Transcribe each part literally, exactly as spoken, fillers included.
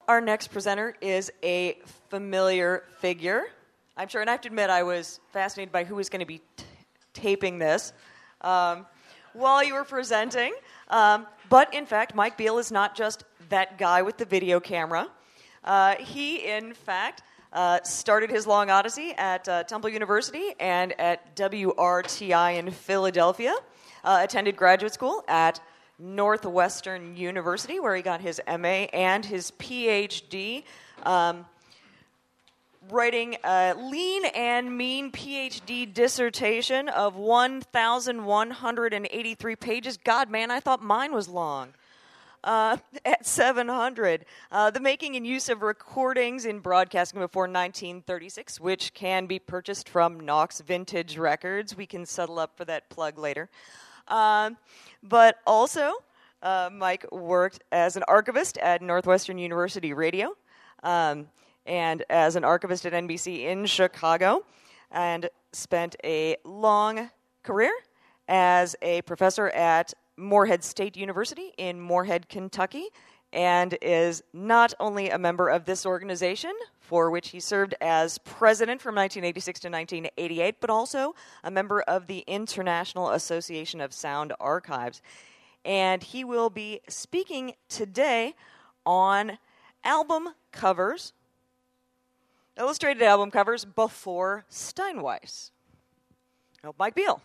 Our next presenter is a familiar figure, I'm sure, and I have to admit I was fascinated by who was going to be t- taping this um, while you were presenting. Um, but, in fact, Mike Beal is not just that guy with the video camera. Uh, he, in fact, uh, started his long odyssey at uh, Temple University and at W R T I in Philadelphia, uh, attended graduate school at Northwestern University, where he got his M A and his P H D, um, writing a lean and mean P H D dissertation of one thousand one hundred eighty-three pages. God, man, I thought mine was long. Uh, at seven hundred. Uh, the making and use of recordings in broadcasting before nineteen thirty-six, which can be purchased from Knox Vintage Records. We can settle up for that plug later. Um, but also, uh, Mike worked as an archivist at Northwestern University Radio um, and as an archivist at N B C in Chicago, and spent a long career as a professor at Morehead State University in Morehead, Kentucky, and is not only a member of this organization, for which he served as president from nineteen eighty-six to nineteen eighty-eight, but also a member of the International Association of Sound Archives. And he will be speaking today on album covers, illustrated album covers before Steinweiss. Oh, Mike Beal.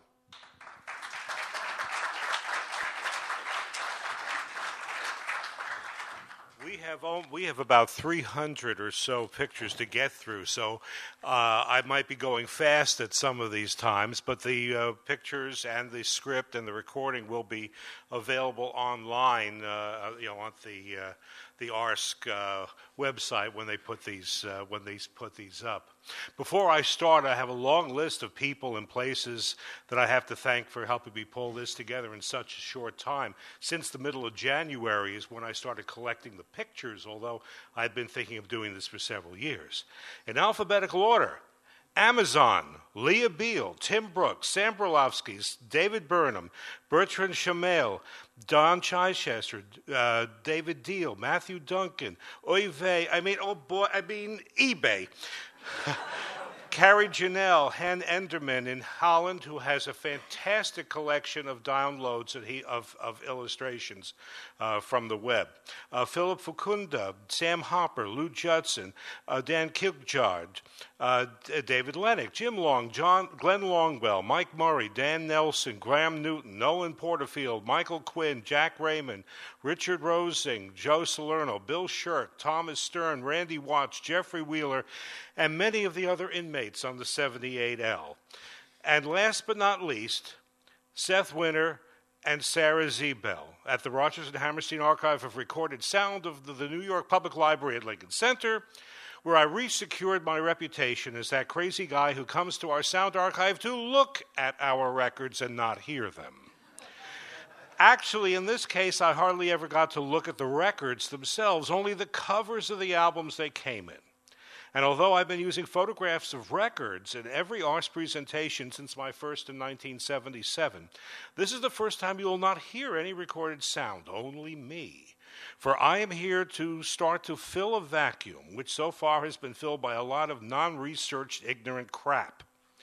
We have oh, we have about three hundred or so pictures to get through, so uh, I might be going fast at some of these times, but the uh, pictures and the script and the recording will be available online, uh, you know, on the uh, the A R S C uh, website when they put these uh, when they put these up. Before I start, I have a long list of people and places that I have to thank for helping me pull this together in such a short time. Since the middle of January is when I started collecting the pictures, although I'd been thinking of doing this for several years. In alphabetical order: Amazon, Leah Beal, Tim Brooks, Sam Brolowski, David Burnham, Bertrand Chamel, Don Chichester, uh, David Deal, Matthew Duncan, Oy vey, I mean, oh boy, I mean, eBay. Carrie Janelle, Hen Enderman in Holland, who has a fantastic collection of downloads of, he, of, of illustrations uh, from the web. Uh, Philip Fukunda, Sam Hopper, Lou Judson, uh, Dan Kilgjard, uh, David Lennox, Jim Long, John, Glenn Longwell, Mike Murray, Dan Nelson, Graham Newton, Nolan Porterfield, Michael Quinn, Jack Raymond, Richard Rosing, Joe Salerno, Bill Shirk, Thomas Stern, Randy Watts, Jeffrey Wheeler, and many of the other inmates on the seventy-eight L. And last but not least, Seth Winter and Sarah Zebel at the Rochester and Hammerstein Archive of Recorded Sound of the, the New York Public Library at Lincoln Center, where I re-secured my reputation as that crazy guy who comes to our sound archive to look at our records and not hear them. Actually, in this case, I hardly ever got to look at the records themselves, only the covers of the albums they came in. And although I've been using photographs of records in every A R S presentation since my first in nineteen seventy-seven, this is the first time you will not hear any recorded sound, only me. For I am here to start to fill a vacuum, which so far has been filled by a lot of non-researched, ignorant crap.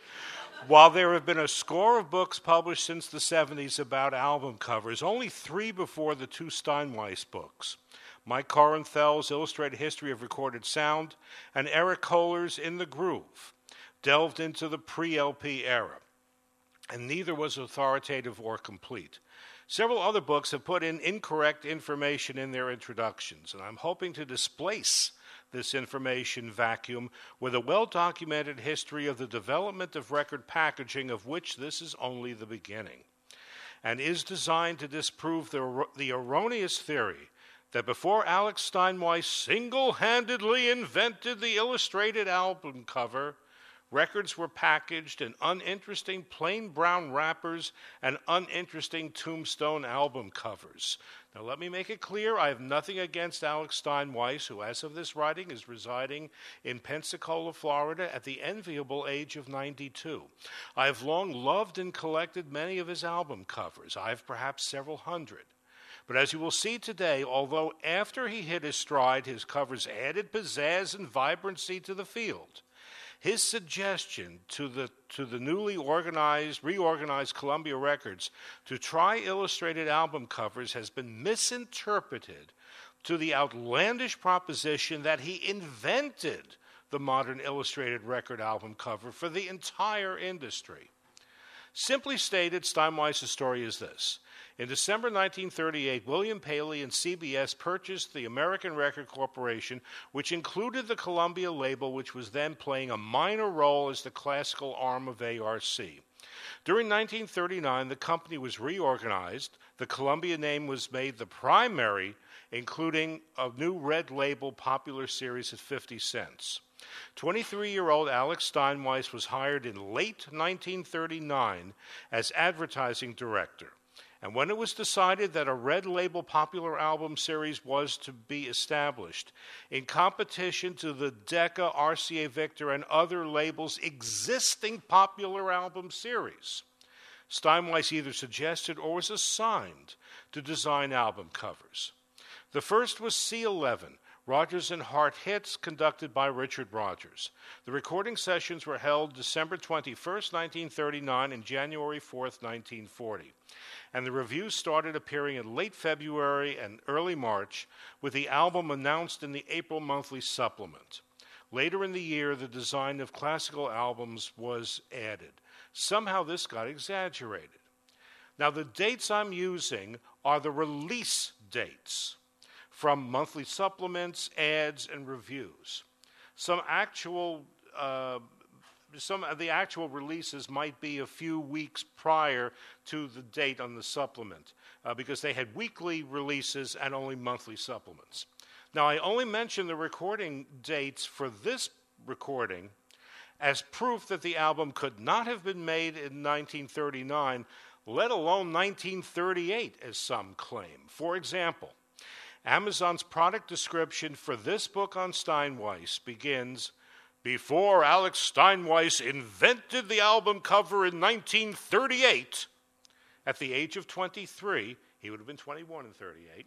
While there have been a score of books published since the seventies about album covers, only three before the two Steinweiss books, Mike Korenthel's Illustrated History of Recorded Sound and Eric Kohler's In the Groove, delved into the pre-L P era, and neither was authoritative or complete. Several other books have put in incorrect information in their introductions, and I'm hoping to displace this information vacuum with a well-documented history of the development of record packaging, of which this is only the beginning, and is designed to disprove the, the erroneous theory that before Alex Steinweiss single-handedly invented the illustrated album cover, records were packaged in uninteresting plain brown wrappers and uninteresting tombstone album covers. Now, let me make it clear, I have nothing against Alex Steinweiss, who, as of this writing, is residing in Pensacola, Florida, at the enviable age of ninety-two. I have long loved and collected many of his album covers. I have perhaps several hundred. But as you will see today, although after he hit his stride, his covers added pizzazz and vibrancy to the field, his suggestion to the, to the newly organized, reorganized Columbia Records to try illustrated album covers has been misinterpreted to the outlandish proposition that he invented the modern illustrated record album cover for the entire industry. Simply stated, Steinweiss's story is this. In December nineteen thirty-eight, William Paley and C B S purchased the American Record Corporation, which included the Columbia label, which was then playing a minor role as the classical arm of A R C. During nineteen thirty-nine, the company was reorganized. The Columbia name was made the primary, including a new red label popular series at fifty cents. twenty-three-year-old Alex Steinweiss was hired in late nineteen thirty-nine as advertising director. And when it was decided that a red label popular album series was to be established, in competition to the Decca, R C A Victor, and other labels' existing popular album series, Steinweiss either suggested or was assigned to design album covers. The first was C eleven, Rodgers and Hart Hits, conducted by Richard Rodgers. The recording sessions were held December twenty-first, nineteen thirty-nine, and January fourth, nineteen forty. And the reviews started appearing in late February and early March, with the album announced in the April monthly supplement. Later in the year, the design of classical albums was added. Somehow this got exaggerated. Now, the dates I'm using are the release dates from monthly supplements, ads, and reviews. Some actual, uh, some of the actual releases might be a few weeks prior to the date on the supplement, uh, because they had weekly releases and only monthly supplements. Now, I only mention the recording dates for this recording as proof that the album could not have been made in nineteen thirty-nine, let alone nineteen thirty-eight, as some claim. For example, Amazon's product description for this book on Steinweiss begins, "Before Alex Steinweiss invented the album cover in nineteen thirty-eight, at the age of twenty-three, he would have been twenty-one in thirty-eight,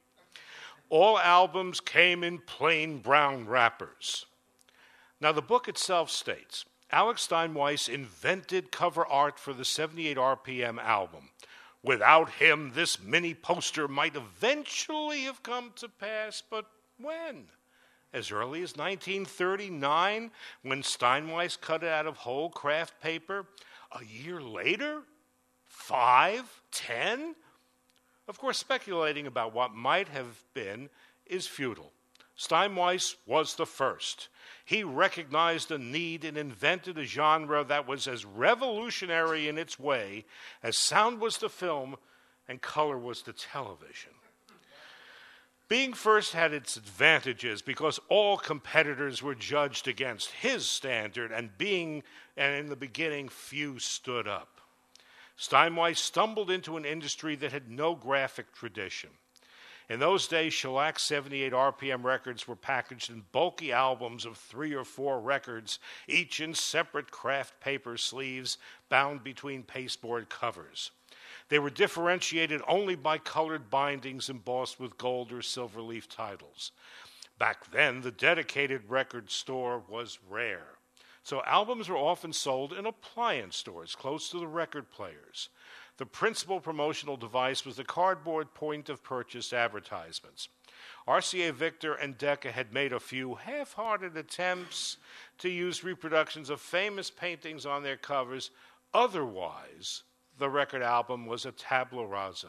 all albums came in plain brown wrappers." Now, the book itself states, Alex Steinweiss invented cover art for the seventy-eight R P M album. Without him, this mini poster might eventually have come to pass, but when? As early as nineteen thirty-nine, when Steinweiss cut it out of whole craft paper? A year later? Five? Ten? Of course, speculating about what might have been is futile. Steinweiss was the first. He recognized a need and invented a genre that was as revolutionary in its way as sound was to film and color was to television. Being first had its advantages because all competitors were judged against his standard, and being and in the beginning few stood up. Steinweiss stumbled into an industry that had no graphic tradition. In those days, shellac seventy-eight R P M records were packaged in bulky albums of three or four records, each in separate craft paper sleeves bound between pasteboard covers. They were differentiated only by colored bindings embossed with gold or silver leaf titles. Back then, the dedicated record store was rare, so albums were often sold in appliance stores close to the record players. The principal promotional device was the cardboard point-of-purchase advertisements. R C A Victor and Decca had made a few half-hearted attempts to use reproductions of famous paintings on their covers. Otherwise, the record album was a tabula rasa.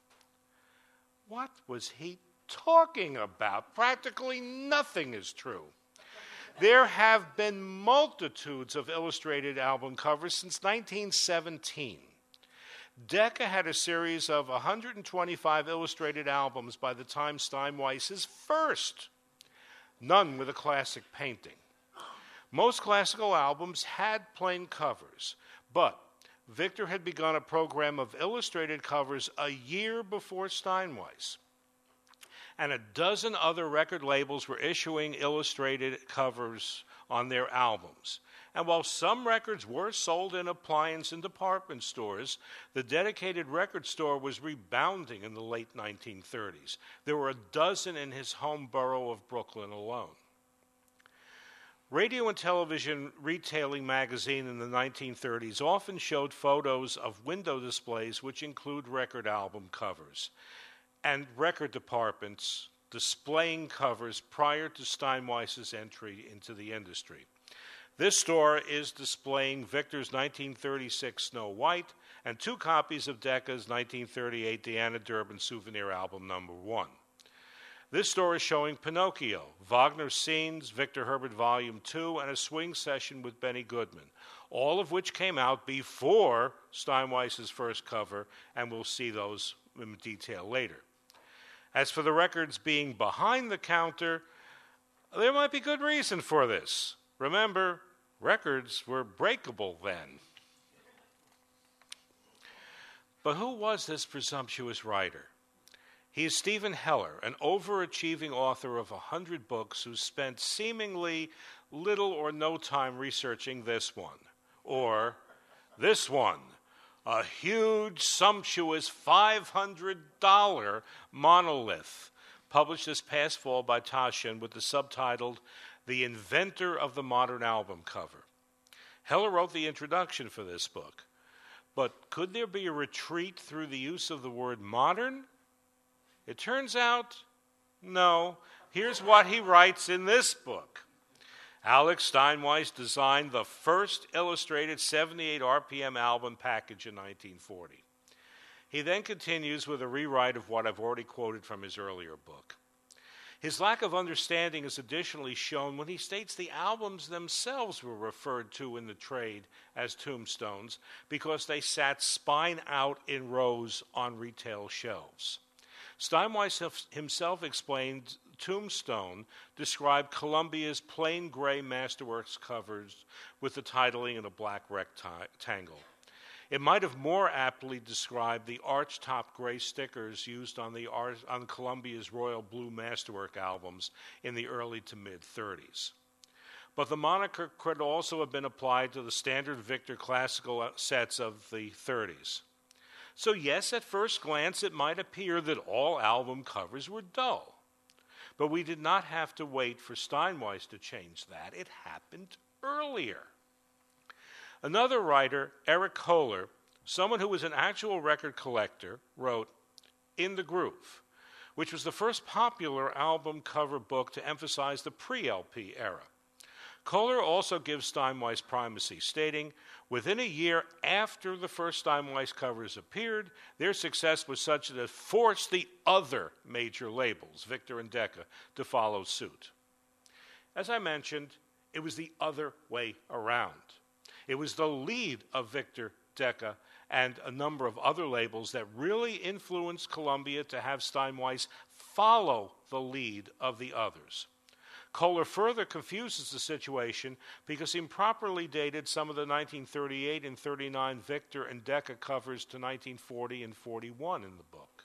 What was he talking about? Practically nothing is true. There have been multitudes of illustrated album covers since nineteen seventeen. Decca had a series of one hundred twenty-five illustrated albums by the time Steinweiss's first, none with a classic painting. Most classical albums had plain covers, but Victor had begun a program of illustrated covers a year before Steinweiss. and a dozen other record labels were issuing illustrated covers on their albums. And while some records were sold in appliance and department stores, the dedicated record store was rebounding in the late nineteen thirties. There were a dozen in his home borough of Brooklyn alone. Radio and Television Retailing magazine in the nineteen thirties often showed photos of window displays which include record album covers, and record departments displaying covers prior to Steinweiss's entry into the industry. This store is displaying Victor's nineteen thirty-six Snow White and two copies of Decca's nineteen thirty-eight Deanna Durbin Souvenir Album Number One. This store is showing Pinocchio, Wagner's Scenes, Victor Herbert Volume Two, and a swing session with Benny Goodman, all of which came out before Steinweiss's first cover, and we'll see those in detail later. As for the records being behind the counter, there might be good reason for this. Remember, records were breakable then. But who was this presumptuous writer? He is Stephen Heller, an overachieving author of a hundred books who spent seemingly little or no time researching this one, or this one, a huge, sumptuous five hundred dollars monolith, published this past fall by Taschen with the subtitled The Inventor of the Modern Album Cover. Heller wrote the introduction for this book. But could there be a retreat through the use of the word modern? It turns out, no. Here's what he writes in this book. Alex Steinweiss designed the first illustrated seventy-eight R P M album package in nineteen forty. He then continues with a rewrite of what I've already quoted from his earlier book. His lack of understanding is additionally shown when he states the albums themselves were referred to in the trade as tombstones because they sat spine out in rows on retail shelves. Steinweiss himself explained Tombstone described Columbia's plain gray Masterworks covers with the titling in a black rectangle. It might have more aptly described the arch-top gray stickers used on, the on Columbia's Royal Blue Masterwork albums in the early to mid-thirties. But the moniker could also have been applied to the standard Victor classical sets of the thirties. So yes, at first glance, it might appear that all album covers were dull. But we did not have to wait for Steinweiss to change that. It happened earlier. Another writer, Eric Kohler, someone who was an actual record collector, wrote In the Groove, which was the first popular album cover book to emphasize the pre-L P era. Kohler also gives Steinweiss primacy, stating, within a year after the first Steinweiss covers appeared, their success was such that it forced the other major labels, Victor and Decca, to follow suit. As I mentioned, it was the other way around. It was the lead of Victor, Decca, and a number of other labels that really influenced Columbia to have Steinweiss follow the lead of the others. Kohler further confuses the situation because he improperly dated some of the nineteen thirty-eight and thirty-nine Victor and Decca covers to nineteen forty and forty-one in the book.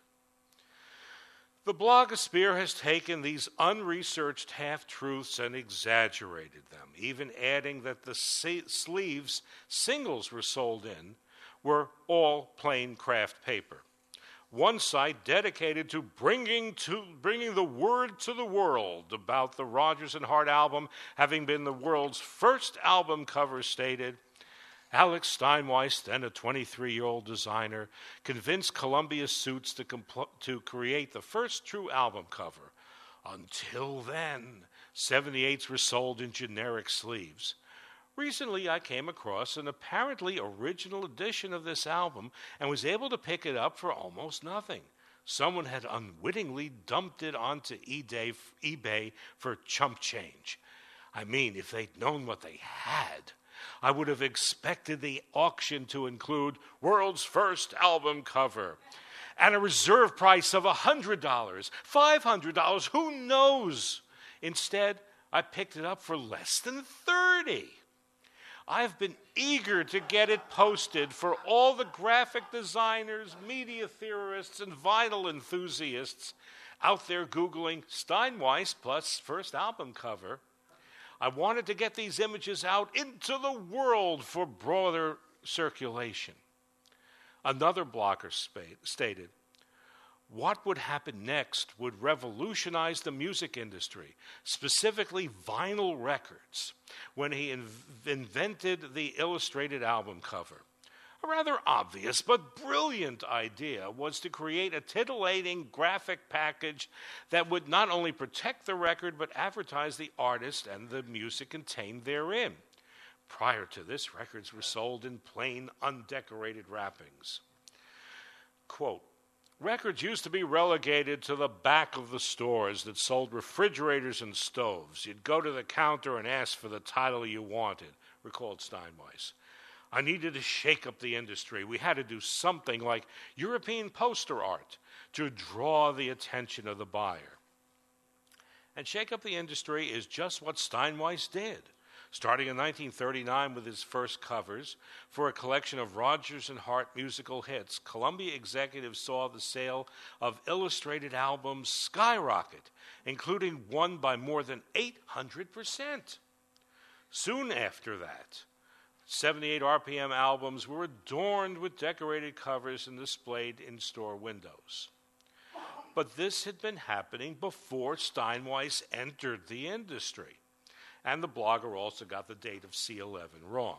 The blogosphere has taken these unresearched half-truths and exaggerated them, even adding that the sleeves singles were sold in were all plain craft paper. One site dedicated to bringing, to bringing the word to the world about the Rodgers and Hart album having been the world's first album cover stated, Alex Steinweiss, then a twenty-three-year-old designer, convinced Columbia Suits to, compl- to create the first true album cover. Until then, seventy-eights were sold in generic sleeves. Recently, I came across an apparently original edition of this album and was able to pick it up for almost nothing. Someone had unwittingly dumped it onto eBay for chump change. I mean, if they'd known what they had, I would have expected the auction to include world's first album cover and a reserve price of one hundred dollars, five hundred dollars, who knows? Instead, I picked it up for less than thirty dollars. I've been eager to get it posted for all the graphic designers, media theorists, and vinyl enthusiasts out there Googling Steinweiss plus first album cover. I wanted to get these images out into the world for broader circulation. Another blogger spa- stated, what would happen next would revolutionize the music industry, specifically vinyl records, when he inv- invented the illustrated album cover. A rather obvious but brilliant idea was to create a titillating graphic package that would not only protect the record but advertise the artist and the music contained therein. Prior to this, records were sold in plain, undecorated wrappings. Quote, records used to be relegated to the back of the stores that sold refrigerators and stoves. You'd go to the counter and ask for the title you wanted, recalled Steinweiss. I needed to shake up the industry. We had to do something like European poster art to draw the attention of the buyer. And shake up the industry is just what Steinweiss did. Starting in nineteen thirty-nine with his first covers for a collection of Rodgers and Hart musical hits, Columbia executives saw the sale of illustrated albums skyrocket, including one by more than eight hundred percent. Soon after that, seventy-eight R P M albums were adorned with decorated covers and displayed in store windows. But this had been happening before Steinweiss entered the industry. And the blogger also got the date of C eleven wrong.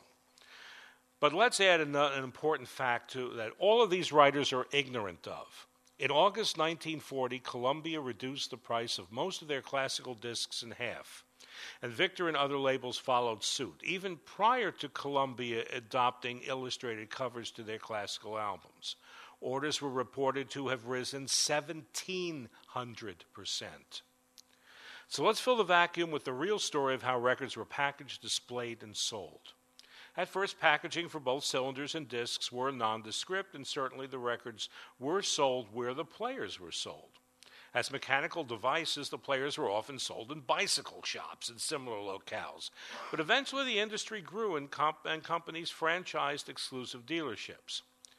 But let's add an, an important fact to that all of these writers are ignorant of. In August nineteen forty, Columbia reduced the price of most of their classical discs in half, and Victor and other labels followed suit, even prior to Columbia adopting illustrated covers to their classical albums. Orders were reported to have risen seventeen hundred percent. So let's fill the vacuum with the real story of how records were packaged, displayed, and sold. At first, packaging for both cylinders and discs were nondescript, and certainly the records were sold where the players were sold. As mechanical devices, the players were often sold in bicycle shops and similar locales. But eventually the industry grew and, comp- and companies franchised exclusive dealerships.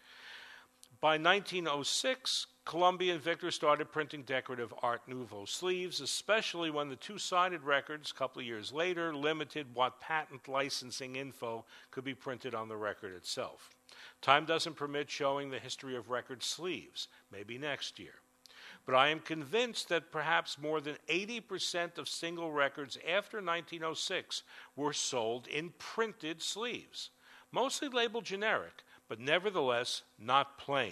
By nineteen oh six, Columbia and Victor started printing decorative Art Nouveau sleeves, especially when the two-sided records, a couple of years later, limited what patent licensing info could be printed on the record itself. Time doesn't permit showing the history of record sleeves, maybe next year. But I am convinced that perhaps more than eighty percent of single records after nineteen oh six were sold in printed sleeves, mostly labeled generic, but nevertheless not plain.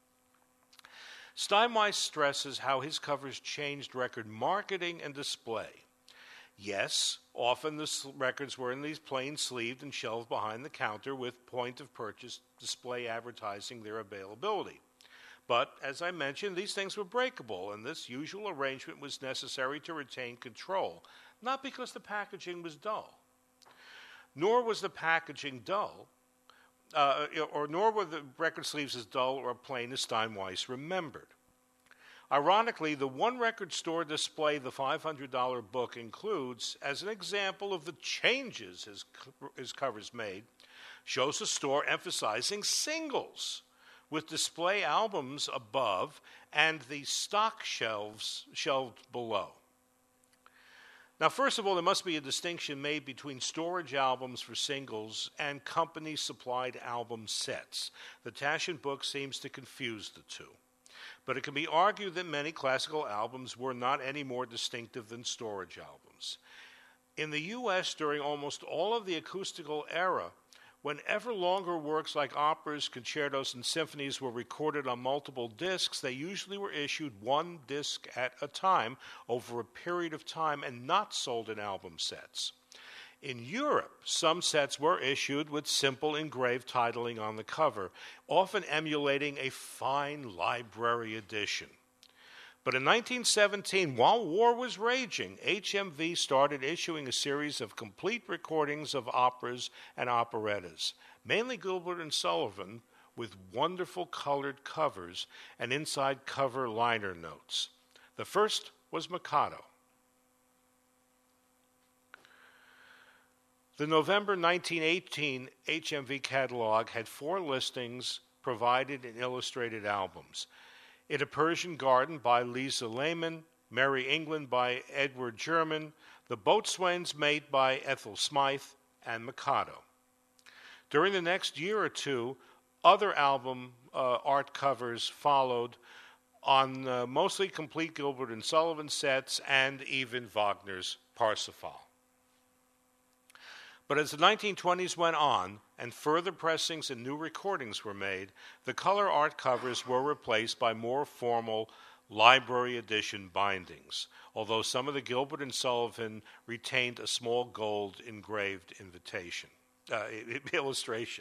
Steinweiss stresses how his covers changed record marketing and display. Yes, often the records were in these plain sleeved and shelved behind the counter with point-of-purchase display advertising their availability. But, as I mentioned, these things were breakable, and this usual arrangement was necessary to retain control, not because the packaging was dull. Nor was the packaging dull, uh, or nor were the record sleeves as dull or plain as Steinweiss remembered. Ironically, the one record store display the five hundred dollars book includes, as an example of the changes his, his covers made, shows a store emphasizing singles, with display albums above and the stock shelves shelved below. Now, first of all, there must be a distinction made between storage albums for singles and company-supplied album sets. The Taschen book seems to confuse the two. But it can be argued that many classical albums were not any more distinctive than storage albums. In the U S, during almost all of the acoustical era, whenever longer works like operas, concertos, and symphonies were recorded on multiple discs, they usually were issued one disc at a time over a period of time and not sold in album sets. In Europe, some sets were issued with simple engraved titling on the cover, often emulating a fine library edition. But in nineteen seventeen, while war was raging, H M V started issuing a series of complete recordings of operas and operettas, mainly Gilbert and Sullivan, with wonderful colored covers and inside cover liner notes. The first was Mikado. The November nineteen eighteen H M V catalog had four listings provided in illustrated albums. In a Persian Garden by Lisa Lehman, Merry England by Edward German, The Boatswain's Mate by Ethel Smythe, and Mikado. During the next year or two, other album uh, art covers followed on uh, mostly complete Gilbert and Sullivan sets and even Wagner's Parsifal. But as the nineteen twenties went on and further pressings and new recordings were made, the color art covers were replaced by more formal library edition bindings, although some of the Gilbert and Sullivan retained a small gold engraved invitation, uh, illustration.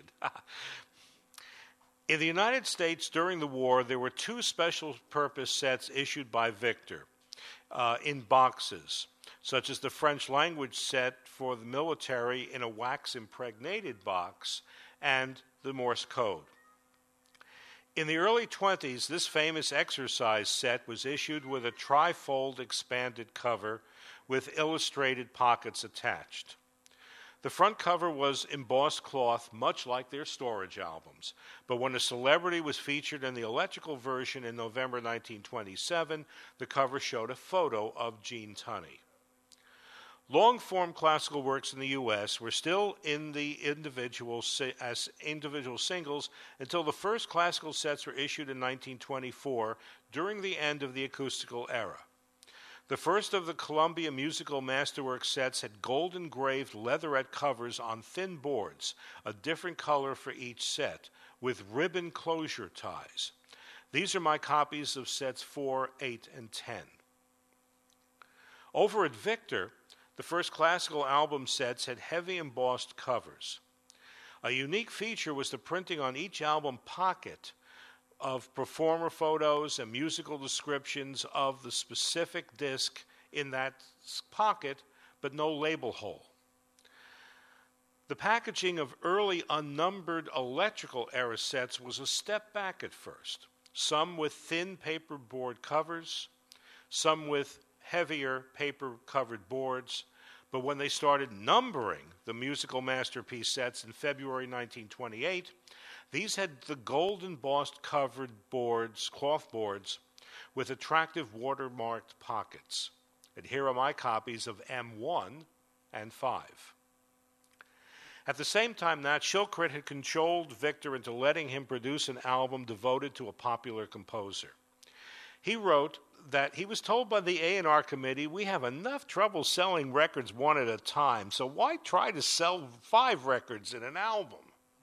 In the United States during the war, there were two special purpose sets issued by Victor uh, in boxes, such as the French language set for the military in a wax impregnated box and the Morse code. In the early twenties, this famous exercise set was issued with a trifold expanded cover with illustrated pockets attached. The front cover was embossed cloth, much like their storage albums, but when a celebrity was featured in the electrical version in November nineteen twenty-seven, the cover showed a photo of Gene Tunney. Long-form classical works in the U S were still in the individual as individual singles until the first classical sets were issued in nineteen twenty-four during the end of the acoustical era. The first of the Columbia Musical Masterwork sets had gold-engraved leatherette covers on thin boards, a different color for each set, with ribbon closure ties. These are my copies of sets four, eight, and ten. Over at Victor, the first classical album sets had heavy embossed covers. A unique feature was the printing on each album pocket of performer photos and musical descriptions of the specific disc in that pocket, but no label hole. The packaging of early unnumbered electrical era sets was a step back at first, some with thin paperboard covers, some with heavier paper-covered boards, but when they started numbering the musical masterpiece sets in February nineteen twenty-eight, these had the gold embossed covered boards, cloth boards, with attractive watermarked pockets. And here are my copies of M one and five. At the same time, Nat Shilkret had cajoled Victor into letting him produce an album devoted to a popular composer. He wrote that he was told by the A and R committee, "We have enough trouble selling records one at a time, so why try to sell five records in an album?"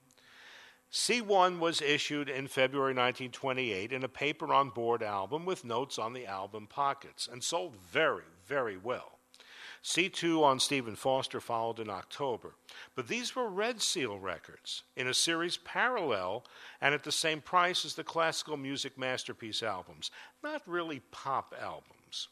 C one was issued in February nineteen twenty-eight in a paper-on-board album with notes on the album pockets, and sold very, very well. C two on Stephen Foster followed in October. But these were Red Seal records in a series parallel and at the same price as the classical music masterpiece albums, not really pop albums.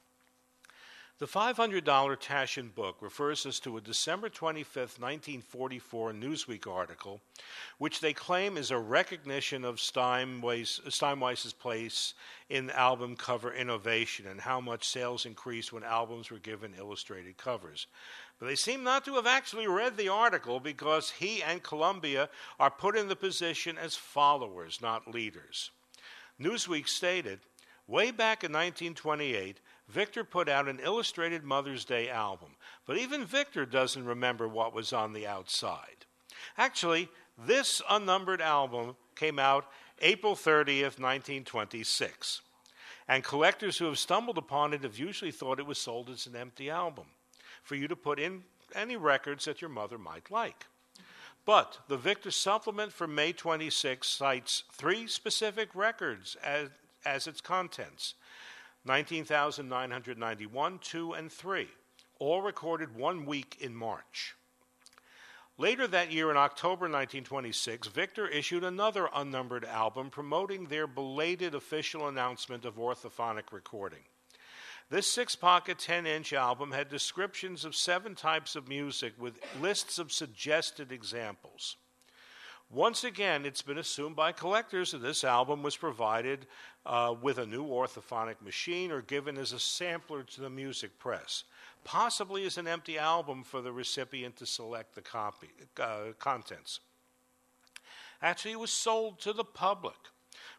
The five hundred dollars Taschen book refers us to a December twenty-fifth, nineteen forty-four Newsweek article, which they claim is a recognition of Steinway's, Steinweiss's place in album cover innovation and how much sales increased when albums were given illustrated covers. But they seem not to have actually read the article because he and Columbia are put in the position as followers, not leaders. Newsweek stated, "Way back in nineteen twenty-eight, Victor put out an illustrated Mother's Day album, but even Victor doesn't remember what was on the outside." Actually, this unnumbered album came out April thirtieth, nineteen twenty-six, and collectors who have stumbled upon it have usually thought it was sold as an empty album for you to put in any records that your mother might like. But the Victor supplement for May twenty-sixth cites three specific records as, as its contents: nineteen thousand nine hundred ninety-one, two, and three, all recorded one week in March. Later that year, in October nineteen twenty-six, Victor issued another unnumbered album promoting their belated official announcement of orthophonic recording. This six-pocket, ten-inch album had descriptions of seven types of music with lists of suggested examples. Once again, it's been assumed by collectors that this album was provided uh, with a new orthophonic machine or given as a sampler to the music press, possibly as an empty album for the recipient to select the copy, uh, contents. Actually, it was sold to the public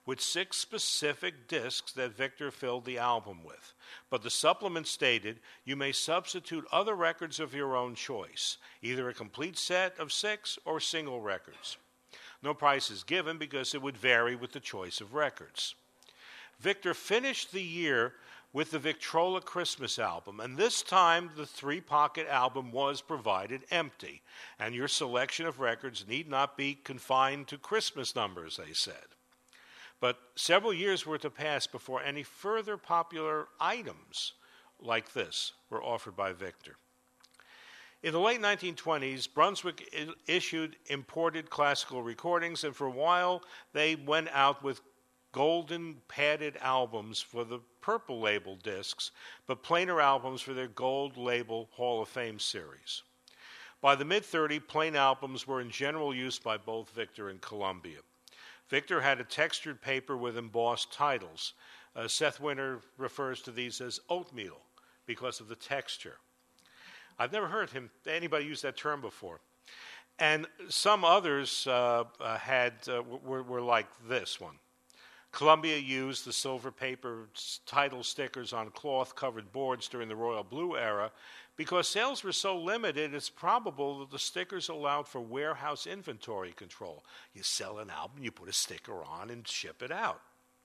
with six specific discs that Victor filled the album with. But the supplement stated you may substitute other records of your own choice, either a complete set of six or single records. No price is given because it would vary with the choice of records. Victor finished the year with the Victrola Christmas album, and this time the three-pocket album was provided empty, and your selection of records need not be confined to Christmas numbers, they said. But several years were to pass before any further popular items like this were offered by Victor. In the late nineteen twenties, Brunswick I- issued imported classical recordings, and for a while they went out with golden padded albums for the purple label discs, but plainer albums for their gold label Hall of Fame series. By the mid-thirties, plain albums were in general use by both Victor and Columbia. Victor had a textured paper with embossed titles. Uh, Seth Winter refers to these as oatmeal because of the texture. I've never heard him anybody use that term before. And some others uh, uh, had uh, were, were like this one. Columbia used the silver paper title stickers on cloth-covered boards during the Royal Blue era. Because sales were so limited, it's probable that the stickers allowed for warehouse inventory control. You sell an album, you put a sticker on and ship it out.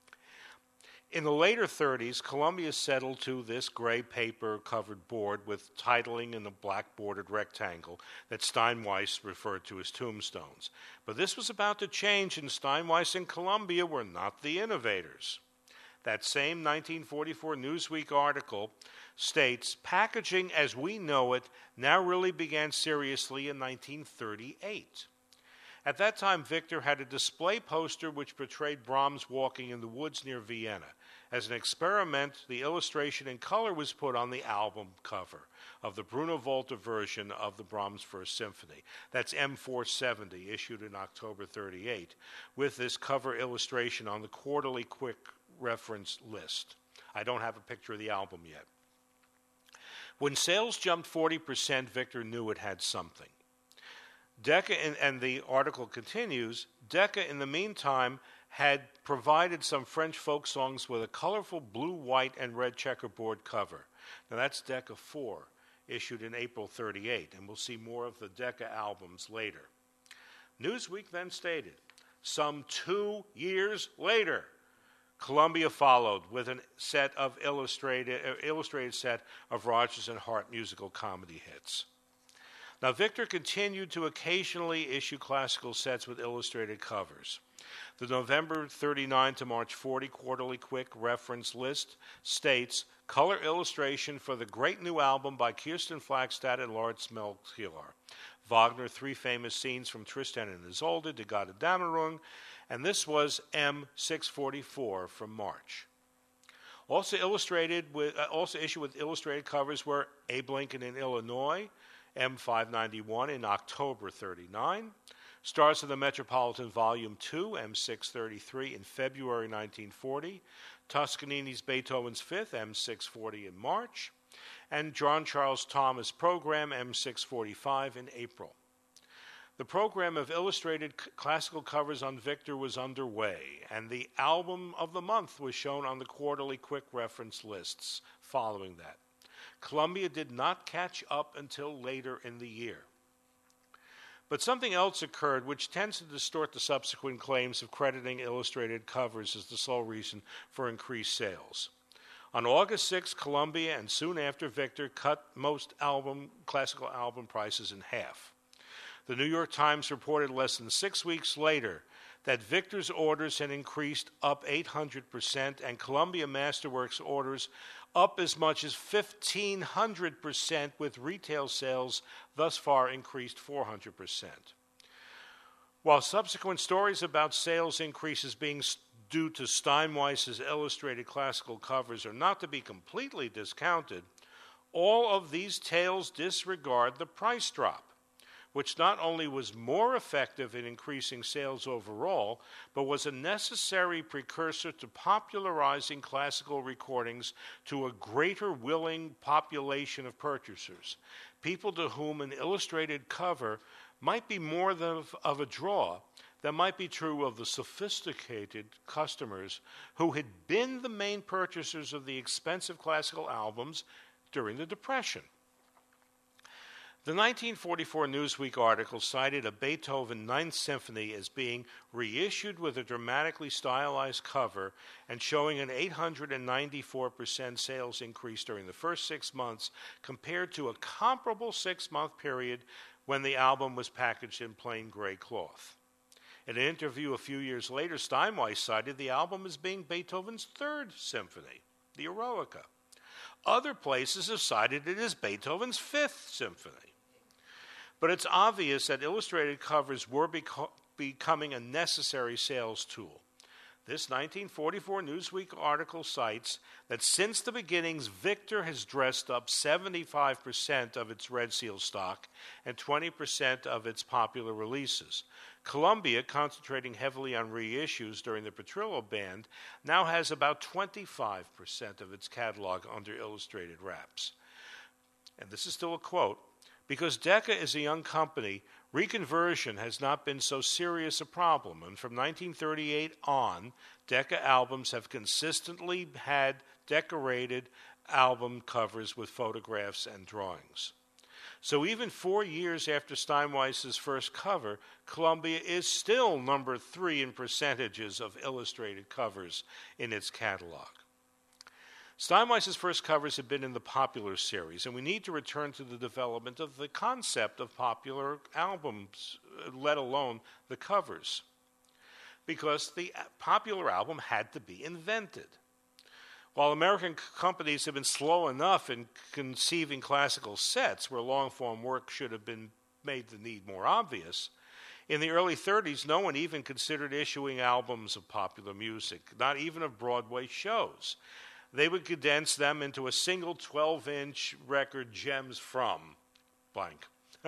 In the later thirties, Columbia settled to this gray paper-covered board with titling in a black-bordered rectangle that Steinweiss referred to as tombstones. But this was about to change, and Steinweiss and Columbia were not the innovators. That same nineteen forty-four Newsweek article states, packaging as we know it now really began seriously in nineteen thirty-eight. At that time, Victor had a display poster which portrayed Brahms walking in the woods near Vienna. As an experiment, the illustration in color was put on the album cover of the Bruno Volta version of the Brahms First Symphony. That's M four seventy, issued in October thirty-eight, with this cover illustration on the quarterly quick reference list. I don't have a picture of the album yet. When sales jumped forty percent, Victor knew it had something. Decca, and, and the article continues, Decca, in the meantime, had provided some French folk songs with a colorful blue, white, and red checkerboard cover. Now that's Decca four, issued in April thirty-eight, and we'll see more of the Decca albums later. Newsweek then stated, some two years later, Columbia followed with a set of illustrated, uh, illustrated set of Rodgers and Hart musical comedy hits. Now, Victor continued to occasionally issue classical sets with illustrated covers. The November thirty-nine to March forty quarterly quick reference list states, color illustration for the great new album by Kirsten Flagstad and Lawrence Melchior. Wagner, three famous scenes from Tristan and Isolde, Die Gotterdammerung, and this was M six forty-four from March. Also illustrated with, uh, also issued with illustrated covers were Abe Lincoln in Illinois, M five ninety-one in October thirty-nine, Stars of the Metropolitan Volume two, M six thirty-three in February nineteen forty, Toscanini's Beethoven's Fifth, M six forty in March, and John Charles Thomas Program, M six forty-five in April. The program of illustrated c- classical covers on Victor was underway, and the album of the month was shown on the quarterly quick reference lists following that. Columbia did not catch up until later in the year. But something else occurred which tends to distort the subsequent claims of crediting illustrated covers as the sole reason for increased sales. On August sixth, Columbia and soon after Victor cut most album classical album prices in half. The New York Times reported less than six weeks later that Victor's orders had increased up eight hundred percent and Columbia Masterworks orders up as much as fifteen hundred percent, with retail sales thus far increased four hundred percent. While subsequent stories about sales increases being due to Steinweiss's illustrated classical covers are not to be completely discounted, all of these tales disregard the price drop, which not only was more effective in increasing sales overall, but was a necessary precursor to popularizing classical recordings to a greater willing population of purchasers, people to whom an illustrated cover might be more than of a draw that might be true of the sophisticated customers who had been the main purchasers of the expensive classical albums during the Depression. The nineteen forty-four Newsweek article cited a Beethoven Ninth Symphony as being reissued with a dramatically stylized cover and showing an eight hundred ninety-four percent sales increase during the first six months compared to a comparable six-month period when the album was packaged in plain gray cloth. In an interview a few years later, Steinway cited the album as being Beethoven's Third Symphony, the Eroica. Other places have cited it as Beethoven's Fifth Symphony. But it's obvious that illustrated covers were beco- becoming a necessary sales tool. This nineteen forty-four Newsweek article cites that since the beginnings, Victor has dressed up seventy-five percent of its Red Seal stock and twenty percent of its popular releases. Columbia, concentrating heavily on reissues during the Petrillo Band, now has about twenty-five percent of its catalog under illustrated wraps. And this is still a quote. Because Decca is a young company, reconversion has not been so serious a problem, and from nineteen thirty-eight on, Decca albums have consistently had decorated album covers with photographs and drawings. So even four years after Steinweiss's first cover, Columbia is still number three in percentages of illustrated covers in its catalog. Steinweiss's first covers have been in the Popular series, and we need to return to the development of the concept of popular albums, let alone the covers, because the popular album had to be invented. While American c- companies have been slow enough in conceiving classical sets where long-form work should have been made the need more obvious, in the early thirties, no one even considered issuing albums of popular music, not even of Broadway shows. They would condense them into a single twelve-inch record, Gems from blank.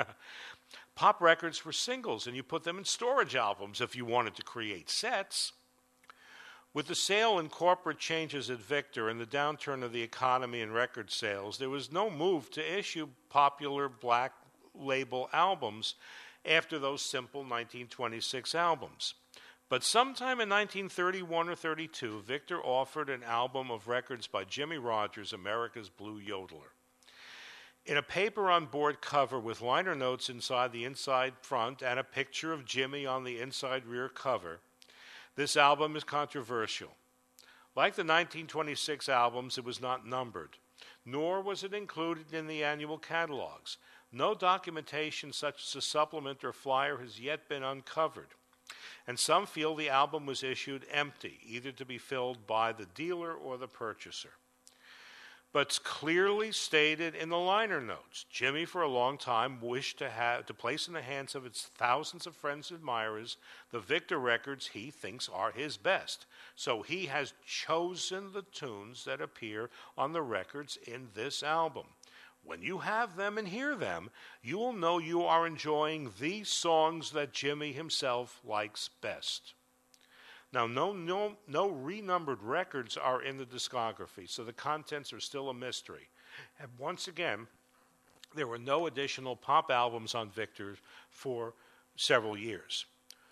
Pop records were singles, and you put them in storage albums if you wanted to create sets. With the sale and corporate changes at Victor and the downturn of the economy and record sales, there was no move to issue popular black label albums after those simple nineteen twenty-six albums. But sometime in nineteen thirty-one or thirty-two, Victor offered an album of records by Jimmie Rodgers, America's Blue Yodeler. In a paper-on-board cover with liner notes inside the inside front and a picture of Jimmy on the inside rear cover, this album is controversial. Like the nineteen twenty-six albums, it was not numbered, nor was it included in the annual catalogs. No documentation such as a supplement or flyer has yet been uncovered. And some feel the album was issued empty, either to be filled by the dealer or the purchaser. But it's clearly stated in the liner notes, Jimmy for a long time wished to have to place in the hands of its thousands of friends and admirers the Victor records he thinks are his best. So he has chosen the tunes that appear on the records in this album. When you have them and hear them, you will know you are enjoying the songs that Jimmy himself likes best. Now, no, no, no renumbered records are in the discography, so the contents are still a mystery. And once again, there were no additional pop albums on Victor for several years.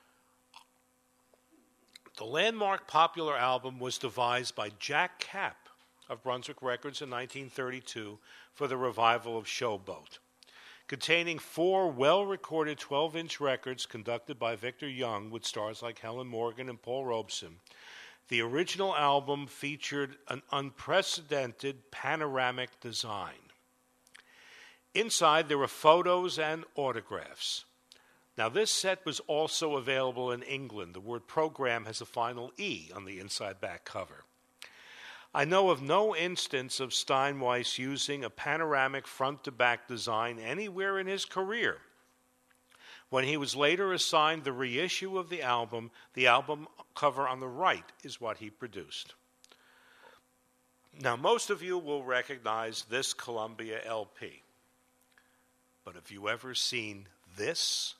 The landmark popular album was devised by Jack Kapp of Brunswick Records in nineteen thirty-two for the revival of Showboat. Containing four well-recorded twelve-inch records conducted by Victor Young with stars like Helen Morgan and Paul Robeson, the original album featured an unprecedented panoramic design. Inside, there were photos and autographs. Now, this set was also available in England. The word program has a final E on the inside back cover. I know of no instance of Steinweiss using a panoramic front-to-back design anywhere in his career. When he was later assigned the reissue of the album, the album cover on the right is what he produced. Now, most of you will recognize this Columbia L P. But have you ever seen this?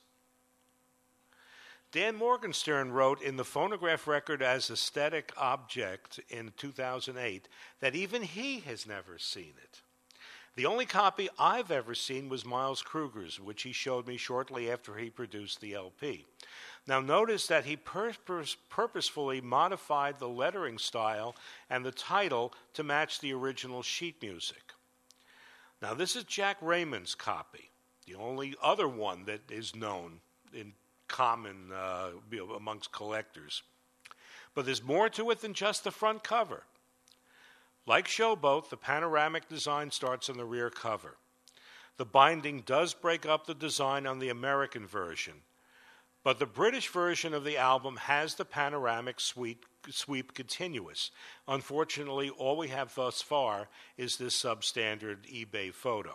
Dan Morgenstern wrote in the phonograph record as Aesthetic Object in two thousand eight that even he has never seen it. The only copy I've ever seen was Miles Kruger's, which he showed me shortly after he produced the L P. Now notice that he purpose, purposefully modified the lettering style and the title to match the original sheet music. Now this is Jack Raymond's copy, the only other one that is known in common uh, amongst collectors. But there's more to it than just the front cover. Like Showboat, the panoramic design starts on the rear cover. The binding does break up the design on the American version, but the British version of the album has the panoramic sweep, sweep continuous. Unfortunately, all we have thus far is this substandard eBay photo.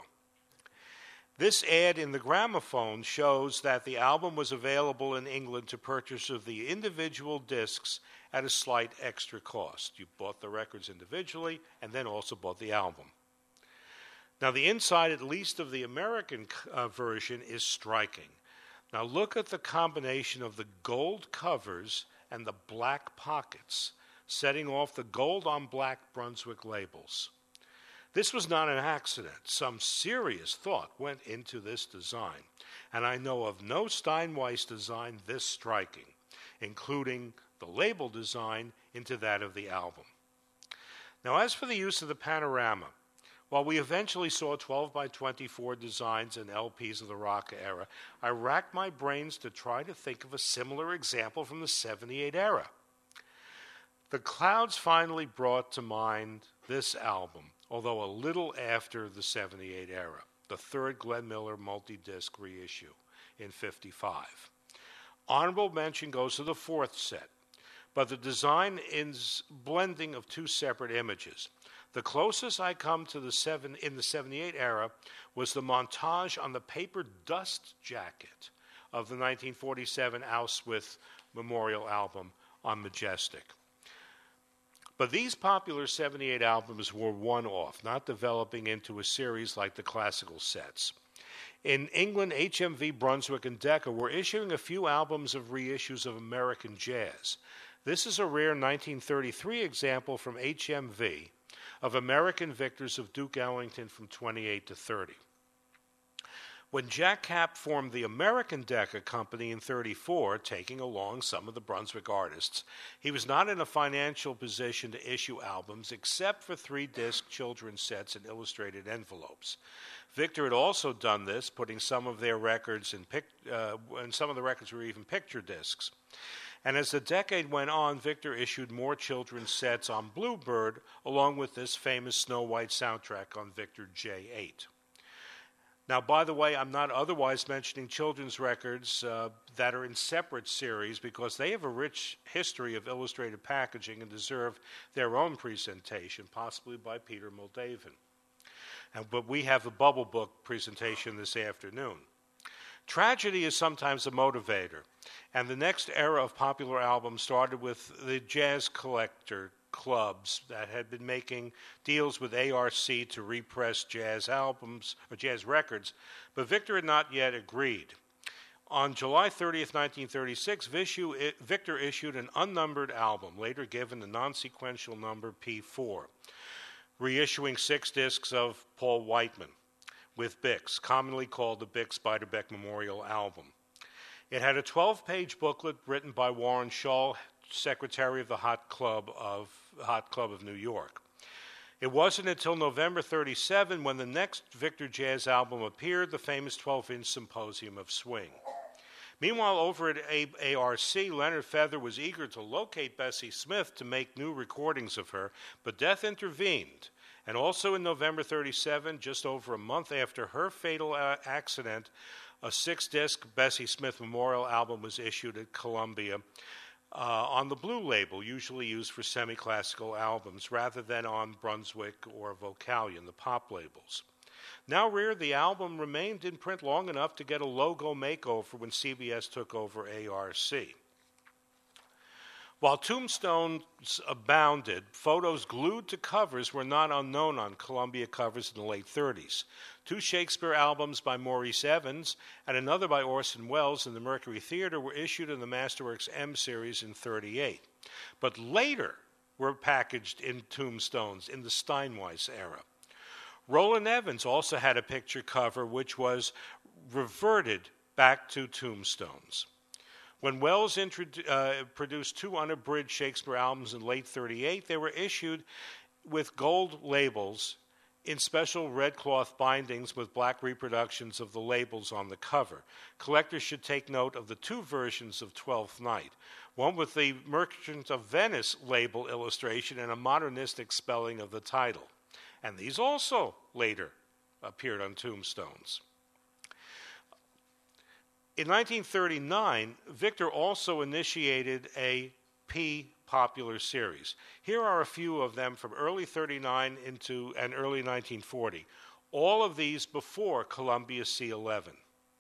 This ad in the gramophone shows that the album was available in England to purchase of the individual discs at a slight extra cost. You bought the records individually and then also bought the album. Now, the inside, at least of the American uh, version, is striking. Now, look at the combination of the gold covers and the black pockets, setting off the gold on black Brunswick labels. This was not an accident. Some serious thought went into this design, and I know of no Steinweiss design this striking, including the label design into that of the album. Now, as for the use of the panorama, while we eventually saw twelve by twenty-four designs and L Ps of the rock era, I racked my brains to try to think of a similar example from the seventy-eight era. The Clouds finally brought to mind this album, although a little after the seventy-eight era, the third Glenn Miller multi-disc reissue in fifty-five. Honorable mention goes to the fourth set, but the design is blending of two separate images. The closest I come to the seven in the seventy-eight era was the montage on the paper dust jacket of the nineteen forty-seven Auschwitz Memorial album on Majestic. But these popular seventy-eight albums were one-off, not developing into a series like the classical sets. In England, H M V, Brunswick, and Decca were issuing a few albums of reissues of American jazz. This is a rare nineteen thirty-three example from H M V of American victors of Duke Ellington from twenty-eight to thirty. When Jack Kapp formed the American Decca Company in thirty-four, taking along some of the Brunswick artists, he was not in a financial position to issue albums except for three-disc children's sets and illustrated envelopes. Victor had also done this, putting some of their records in pic- uh, and some of the records were even picture discs. And as the decade went on, Victor issued more children's sets on Bluebird, along with this famous Snow White soundtrack on Victor J eight. Now, by the way, I'm not otherwise mentioning children's records uh, that are in separate series because they have a rich history of illustrated packaging and deserve their own presentation, possibly by Peter Moldavan. And, but we have a Bubble Book presentation this afternoon. Tragedy is sometimes a motivator, and the next era of popular albums started with the jazz collector clubs that had been making deals with A R C to repress jazz albums or jazz records, but Victor had not yet agreed. On July thirtieth, nineteen thirty-six, Victor issued an unnumbered album, later given the non-sequential number P four, reissuing six discs of Paul Whiteman with Bix, commonly called the Bix Beiderbecke Memorial Album. It had a twelve-page booklet written by Warren Schaal, secretary of the Hot Club of Hot Club of New York. It wasn't until November thirty-seven when the next Victor Jazz album appeared, the famous twelve-inch Symposium of Swing. Meanwhile, over at A R C, Leonard Feather was eager to locate Bessie Smith to make new recordings of her, but death intervened. And also in November thirty-seven, just over a month after her fatal uh, accident, a six-disc Bessie Smith Memorial album was issued at Columbia uh, on the Blue label, usually used for semi-classical albums, rather than on Brunswick or Vocalion, the pop labels. Now rare, the album remained in print long enough to get a logo makeover when C B S took over A R C. While tombstones abounded, photos glued to covers were not unknown on Columbia covers in the late thirties. Two Shakespeare albums by Maurice Evans and another by Orson Welles in the Mercury Theater were issued in the Masterworks M series in thirty-eight, but later were packaged in tombstones in the Steinweiss era. Roland Evans also had a picture cover which was reverted back to Tombstones. When Wells introdu- uh, produced two unabridged Shakespeare albums in late thirty-eight, they were issued with gold labels in special red cloth bindings with black reproductions of the labels on the cover. Collectors should take note of the two versions of Twelfth Night, one with the Merchant of Venice label illustration and a modernistic spelling of the title. And these also later appeared on Tombstones. In nineteen thirty-nine, Victor also initiated a P popular series. Here are a few of them from early thirty-nine into and early nineteen forty. All of these before Columbia C eleven.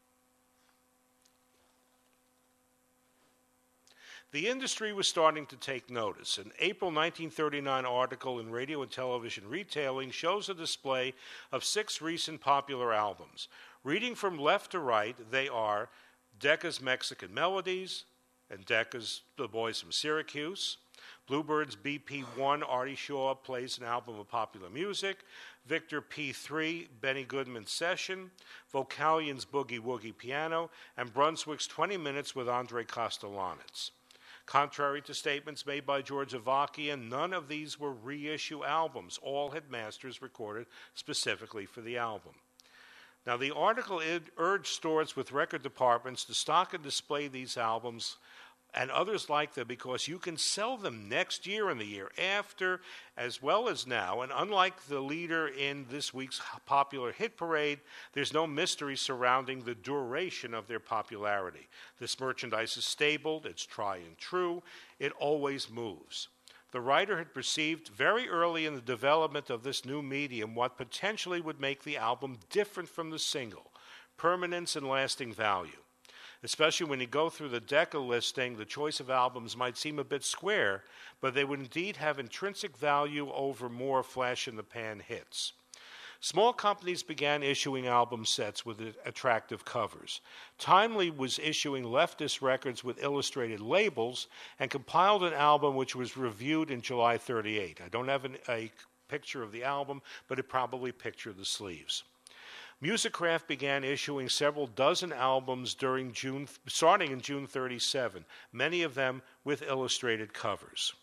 The industry was starting to take notice. An April nineteen thirty-nine article in Radio and Television Retailing shows a display of six recent popular albums. Reading from left to right, they are Decca's Mexican Melodies and Decca's The Boys from Syracuse. Bluebird's B P one, Artie Shaw plays an album of popular music. Victor P three, Benny Goodman Session. Vocalion's Boogie Woogie Piano. And Brunswick's twenty minutes with Andre Kostelanetz. Contrary to statements made by George Avakian, none of these were reissue albums. All had masters recorded specifically for the album. Now, the article urged stores with record departments to stock and display these albums and others like them because you can sell them next year and the year after as well as now. And unlike the leader in this week's popular hit parade, there's no mystery surrounding the duration of their popularity. This merchandise is stable, it's tried and true, it always moves. The writer had perceived very early in the development of this new medium what potentially would make the album different from the single, permanence and lasting value. Especially when you go through the Decca listing, the choice of albums might seem a bit square, but they would indeed have intrinsic value over more flash-in-the-pan hits. Small companies began issuing album sets with attractive covers. Timely was issuing leftist records with illustrated labels and compiled an album which was reviewed in July thirty-eight. I don't have an, a picture of the album, but it probably pictured the sleeves. Musicraft began issuing several dozen albums during June, starting in June thirty-seven, many of them with illustrated covers.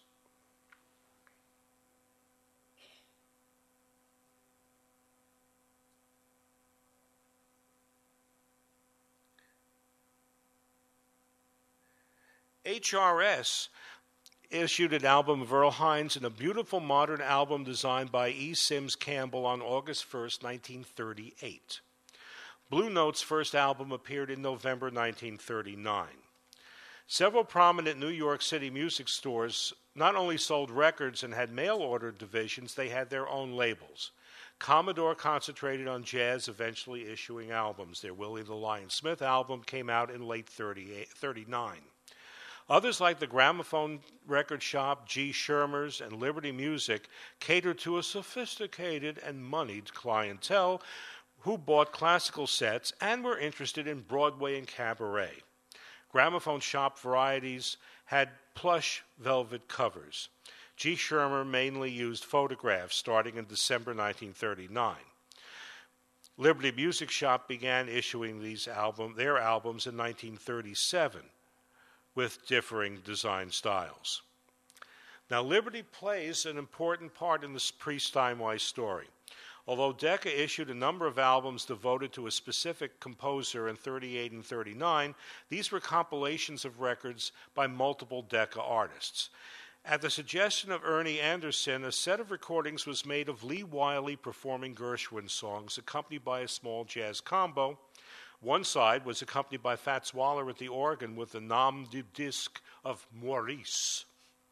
H R S issued an album of Earl Hines and a beautiful modern album designed by E. Sims Campbell on August first, nineteen thirty-eight. Blue Note's first album appeared in November nineteen thirty-nine. Several prominent New York City music stores not only sold records and had mail-order divisions, they had their own labels. Commodore concentrated on jazz, eventually issuing albums. Their Willie the Lion Smith album came out in late thirty-nine. Others, like the Gramophone Record Shop, G. Schirmer's, and Liberty Music, catered to a sophisticated and moneyed clientele who bought classical sets and were interested in Broadway and cabaret. Gramophone Shop varieties had plush velvet covers. G. Schirmer mainly used photographs starting in December nineteen thirty-nine. Liberty Music Shop began issuing these album, their albums in nineteen thirty-seven. With differing design styles. Now, Liberty plays an important part in this pre-Steinway story. Although Decca issued a number of albums devoted to a specific composer in thirty-eight and thirty-nine, these were compilations of records by multiple Decca artists. At the suggestion of Ernie Anderson, a set of recordings was made of Lee Wiley performing Gershwin songs, accompanied by a small jazz combo. One side was accompanied by Fats Waller at the organ with the nom de disque of Maurice.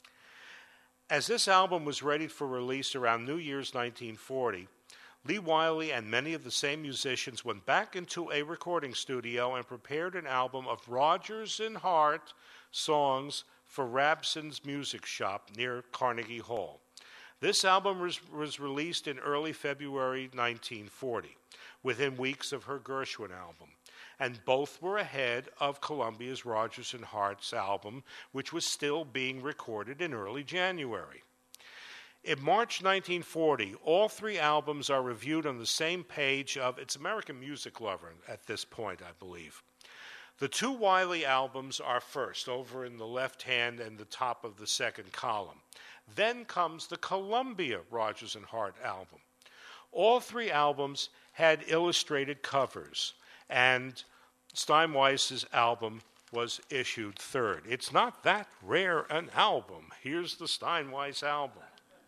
As this album was ready for release around New Year's nineteen forty, Lee Wiley and many of the same musicians went back into a recording studio and prepared an album of Rodgers and Hart songs for Rabson's Music Shop near Carnegie Hall. This album was, was released in early February nineteen forty, within weeks of her Gershwin album, and both were ahead of Columbia's Rodgers and Hart's album, which was still being recorded in early January. In March nineteen forty, all three albums are reviewed on the same page of, it's American Music Lover at this point, I believe. The two Wiley albums are first, over in the left hand and the top of the second column. Then comes the Columbia Rodgers and Hart album. All three albums had illustrated covers, and Steinweiss's album was issued third. It's not that rare an album. Here's the Steinweiss album.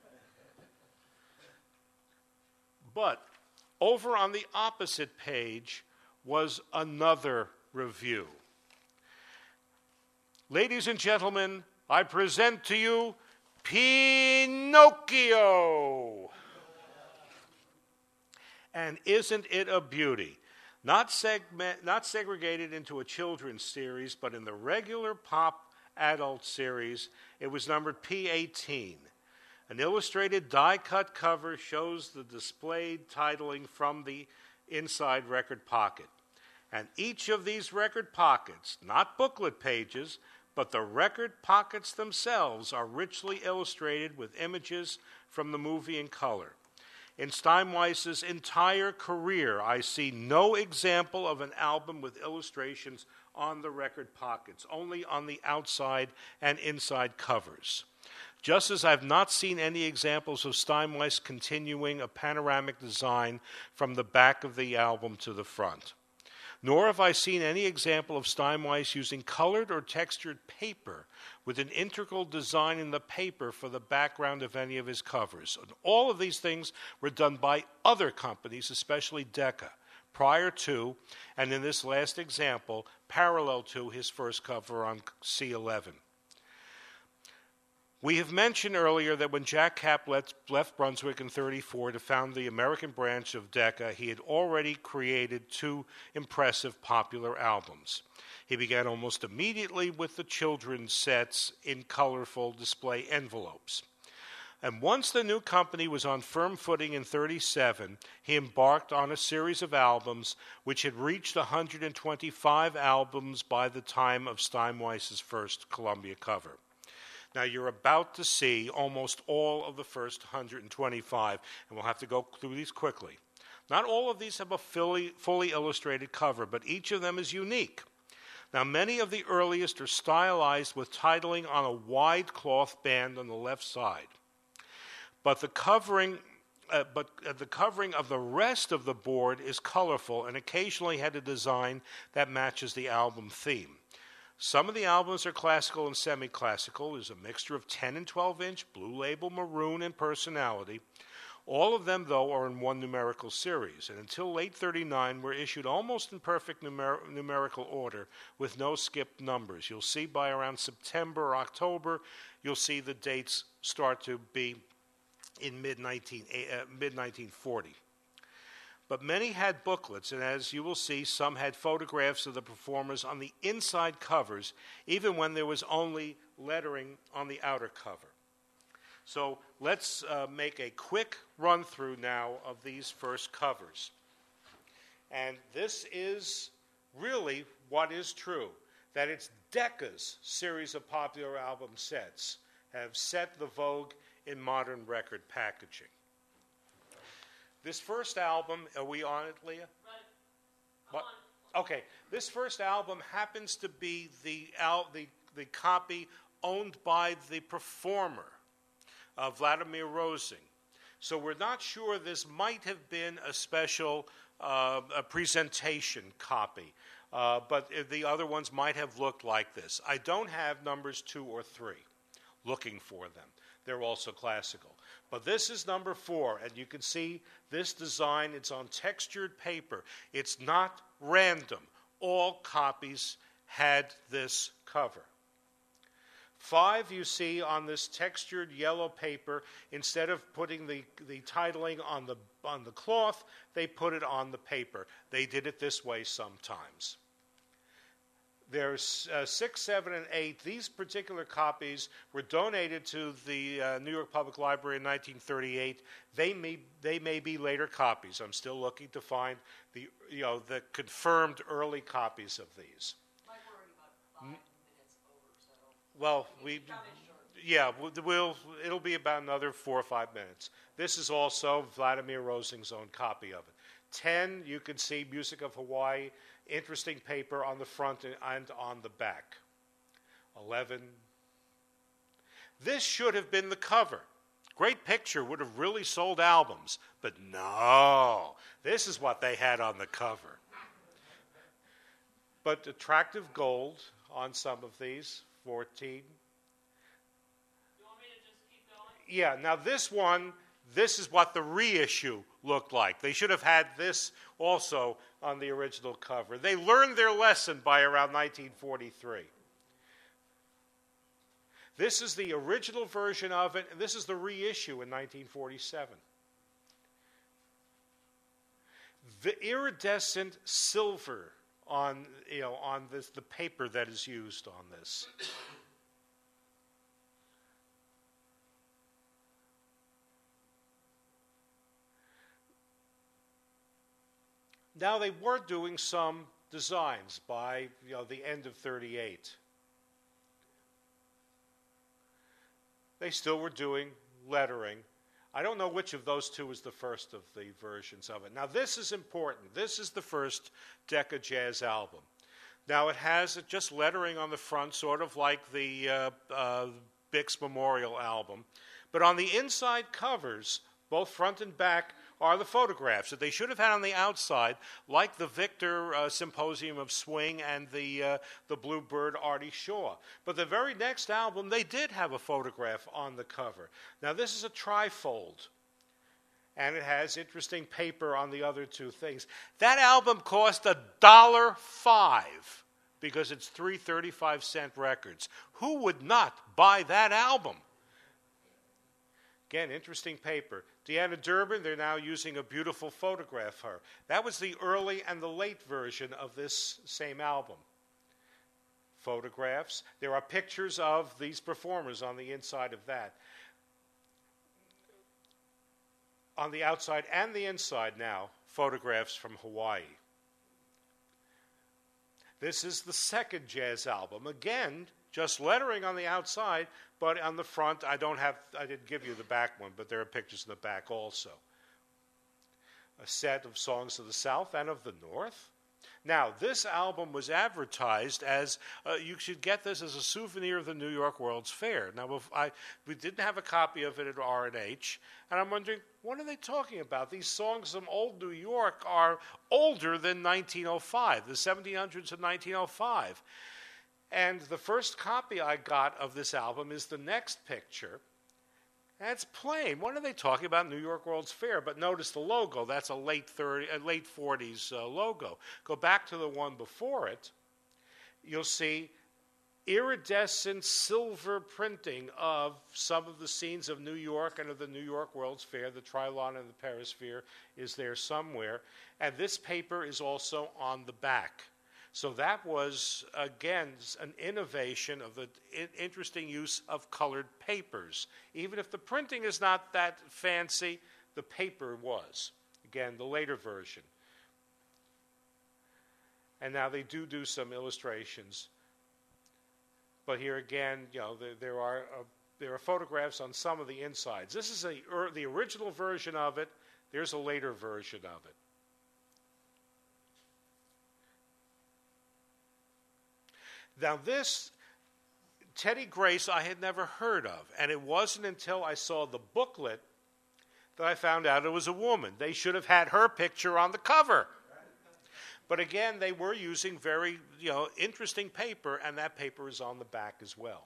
But over on the opposite page was another review. Ladies and gentlemen, I present to you Pinocchio. And isn't it a beauty? Not, segment, not segregated into a children's series, but in the regular pop adult series, it was numbered P eighteen. An illustrated die-cut cover shows the displayed titling from the inside record pocket. And each of these record pockets, not booklet pages, but the record pockets themselves, are richly illustrated with images from the movie in color. In Steinweiss's entire career, I see no example of an album with illustrations on the record pockets, only on the outside and inside covers. Just as I've not seen any examples of Steinweiss continuing a panoramic design from the back of the album to the front. Nor have I seen any example of Steinweiss using colored or textured paper with an integral design in the paper for the background of any of his covers. And all of these things were done by other companies, especially Decca, prior to, and in this last example, parallel to his first cover on C eleven. We have mentioned earlier that when Jack Kapp left, left Brunswick in thirty-four to found the American branch of Decca, he had already created two impressive popular albums. He began almost immediately with the children's sets in colorful display envelopes. And once the new company was on firm footing in thirty-seven, he embarked on a series of albums which had reached one hundred twenty-five albums by the time of Steinweiss's first Columbia cover. Now, you're about to see almost all of the first one hundred twenty-five, and we'll have to go through these quickly. Not all of these have a fully, fully illustrated cover, but each of them is unique. Now, many of the earliest are stylized with titling on a wide cloth band on the left side. But the covering, uh, but uh, the covering of the rest of the board is colorful and occasionally had a design that matches the album theme. Some of the albums are classical and semi-classical. There's a mixture of ten and twelve inch, Blue Label, Maroon, and Personality. All of them, though, are in one numerical series, and until late thirty-nine were issued almost in perfect numer- numerical order with no skipped numbers. You'll see by around September or October, you'll see the dates start to be in mid nineteen forty. But many had booklets, and as you will see, some had photographs of the performers on the inside covers, even when there was only lettering on the outer cover. So let's uh, make a quick run-through now of these first covers. And this is really what is true, that it's Decca's series of popular album sets have set the vogue in modern record packaging. This first album, are we on it, Leah? Right. What? Okay. This first album happens to be the, al- the, the copy owned by the performer, uh, Vladimir Rosing. So we're not sure this might have been a special uh, a presentation copy, uh, but the other ones might have looked like this. I don't have numbers two or three looking for them. They're also classical. But this is number four, and you can see this design. It's on textured paper. It's not random. All copies had this cover. Five, you see on this textured yellow paper, instead of putting the, the titling on the, on the cloth, they put it on the paper. They did it this way sometimes. There's uh, six, seven, and eight. These particular copies were donated to the uh, New York Public Library in nineteen thirty-eight. They may they may be later copies. I'm still looking to find the you know the confirmed early copies of these. Mike, we're already about five minutes over, so. Well, we Yeah, we'll, we'll, it'll be about another four or five minutes. This is also Vladimir Rosing's own copy of it. ten, you can see Music of Hawaii, interesting paper on the front and on the back. eleven. This should have been the cover. Great picture, would have really sold albums. But no, this is what they had on the cover. But attractive gold on some of these, fourteen. You want me to just keep going? Yeah, now this one, this is what the reissue looked like. They should have had this also on the original cover. They learned their lesson by around nineteen forty-three. This is the original version of it, and this is the reissue in nineteen forty-seven. The iridescent silver on, you know, on this, the paper that is used on this. Now they were doing some designs by, you know, the end of thirty-eight. They still were doing lettering. I don't know which of those two is the first of the versions of it. Now this is important. This is the first Decca Jazz album. Now it has just lettering on the front, sort of like the uh, uh, Bix Memorial album. But on the inside covers, both front and back, are the photographs that they should have had on the outside, like the Victor uh, Symposium of Swing and the uh, the Bluebird Artie Shaw. But the very next album, they did have a photograph on the cover. Now this is a trifold, and it has interesting paper on the other two things. That album cost a dollar five because it's three thirty-five cent records. Who would not buy that album? Again, interesting paper. Deanna Durbin, they're now using a beautiful photograph of her. That was the early and the late version of this same album. Photographs. There are pictures of these performers on the inside of that. On the outside and the inside now, photographs from Hawaii. This is the second jazz album. Again, just lettering on the outside, but on the front, I don't have, I didn't give you the back one, but there are pictures in the back also. A set of songs of the South and of the North. Now, this album was advertised as, uh, you should get this as a souvenir of the New York World's Fair. Now, if I, we didn't have a copy of it at R and H, and I'm wondering, what are they talking about? These songs from old New York are older than nineteen oh five, the seventeen hundreds of nineteen oh five. And the first copy I got of this album is the next picture. And it's plain. What are they talking about? New York World's Fair. But notice the logo. That's a late thirty, uh, late forties uh, logo. Go back to the one before it. You'll see iridescent silver printing of some of the scenes of New York and of the New York World's Fair. The Trilon and the Perisphere is there somewhere. And this paper is also on the back. So that was, again, an innovation of the interesting use of colored papers. Even if the printing is not that fancy, the paper was. Again, the later version. And now they do do some illustrations. But here again, you know, there, there are uh, there are photographs on some of the insides. This is a, er, the original version of it. There's a later version of it. Now this, Teddy Grace, I had never heard of, and it wasn't until I saw the booklet that I found out it was a woman. They should have had her picture on the cover. But again, they were using very, you know, interesting paper, and that paper is on the back as well.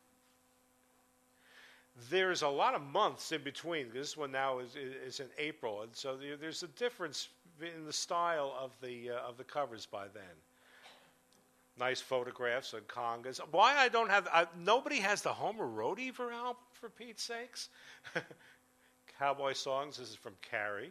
There's a lot of months in between. This one now is, is in April, and so there's a difference in the style of the uh, of the covers by then. Nice photographs and congas. Why I don't have... I, nobody has the Homer Roadiever album, for Pete's sakes. Cowboy Songs, this is from Carrie.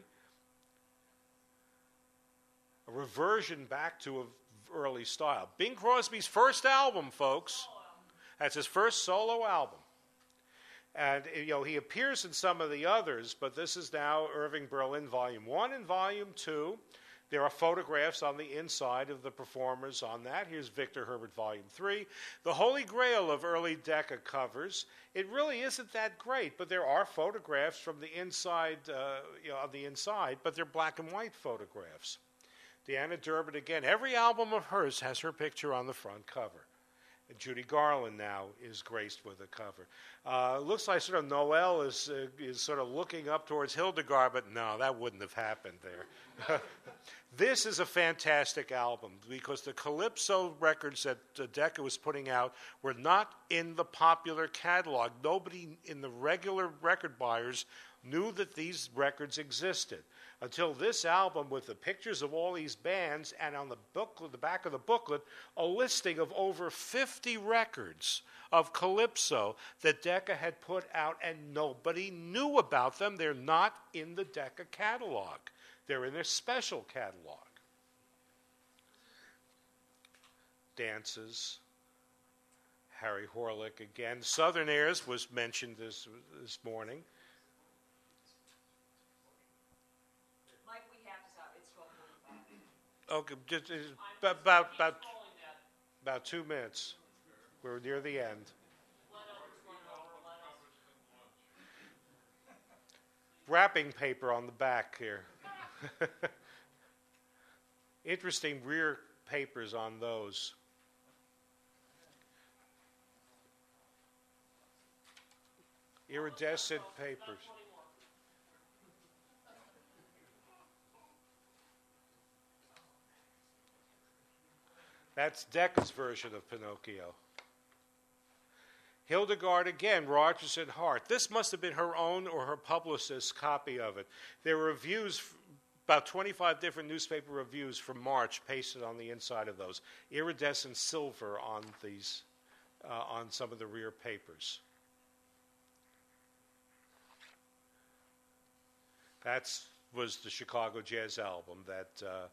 A reversion back to an early style. Bing Crosby's first album, folks. That's his first solo album. And, you know, he appears in some of the others, but this is now Irving Berlin Volume one and Volume two. There are photographs on the inside of the performers on that. Here's Victor Herbert Volume three. The Holy Grail of early Decca covers. It really isn't that great, but there are photographs from the inside, uh, you know, on the inside, but they're black and white photographs. Deanna Durbin, again, every album of hers has her picture on the front cover. And Judy Garland now is graced with a cover. Uh, looks like sort of Noel is uh, is sort of looking up towards Hildegard, but no, that wouldn't have happened there. This is a fantastic album because the Calypso records that uh, Decca was putting out were not in the popular catalog. Nobody in the regular record buyers knew that these records existed until this album, with the pictures of all these bands, and on the booklet, the back of the booklet, a listing of over fifty records of Calypso that Decca had put out, and nobody knew about them. They're not in the Decca catalog. They're in their special catalog. Dances. Harry Horlick again. Southern Airs was mentioned this this morning. Mike, we have to stop. It's twelve forty-five. Okay, just, just about about about, about two minutes. We're near the end. Wrapping paper on the back here. Interesting rear papers on those. Iridescent papers. That's Decca's version of Pinocchio. Hildegard again, Rodgers and Hart. This must have been her own or her publicist's copy of it. There were reviews, about twenty-five different newspaper reviews from March pasted on the inside of those. Iridescent silver on these, uh, on some of the rear papers. That was the Chicago Jazz album that uh,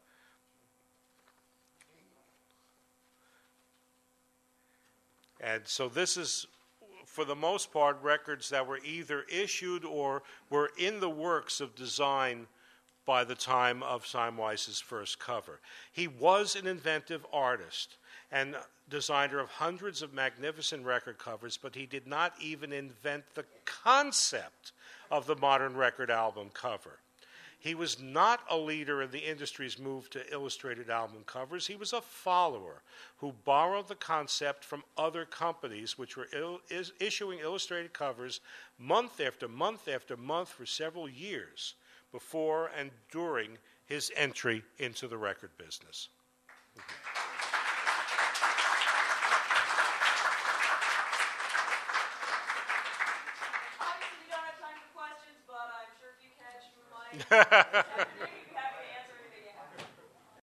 and so this is, for the most part, records that were either issued or were in the works of design by the time of Simweiss's first cover. He was an inventive artist and designer of hundreds of magnificent record covers, but he did not even invent the concept of the modern record album cover. He was not a leader in the industry's move to illustrated album covers. He was a follower who borrowed the concept from other companies which were il- is issuing illustrated covers month after month after month for several years before and during his entry into the record business. Obviously, we don't have time for questions, but I'm sure if you catch Mike,